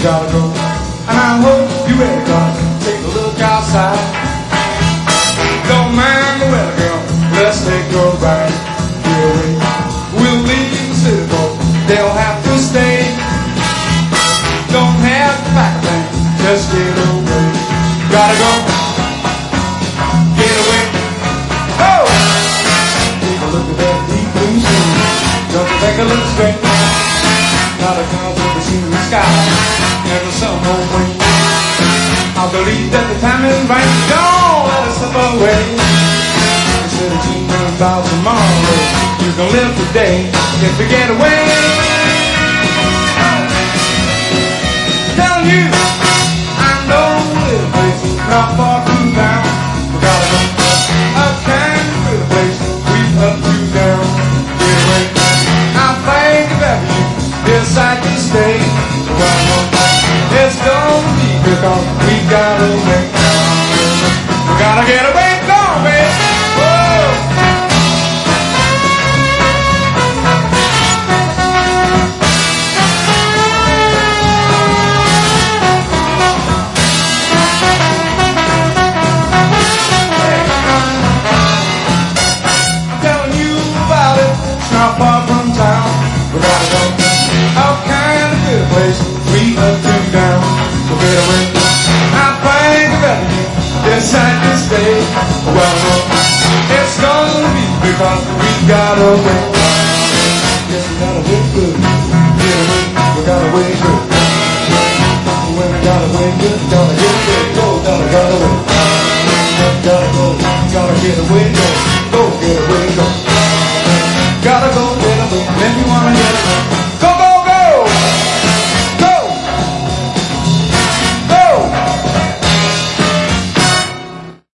gotta go. And I hope you ready, gonna take a look outside. Don't mind the weather, girl, let's take a ride. Here we'll leave the city, boy, they'll have to stay. Don't have to pack a thing, just get away. Gotta go, get away. Oh! Take a look at that deep blue sea. Don't you think it looks great? Not a cloud to be seen in the sky, and the sun won't rain. I believe that the time is right. Don't let us slip away. Instead of dreaming about tomorrow, you can live today and forget away. Telling you, I know this place not far from town. We gotta go a kind of little place, we up to down. Get away. I think of every you decide to stay. We gotta go. It's gonna be because we gotta make. We gotta get away, go away. Not far from town, we gotta go all kind of good place, we up to down. So get away. I think about you, decide to stay. Well, no, it's gonna be because we gotta wait. Yes, we gotta wait good. Get away, we gotta wait good. When we gotta wait good, gotta get away, go, gotta wait. Gotta go, gotta get away, go, go.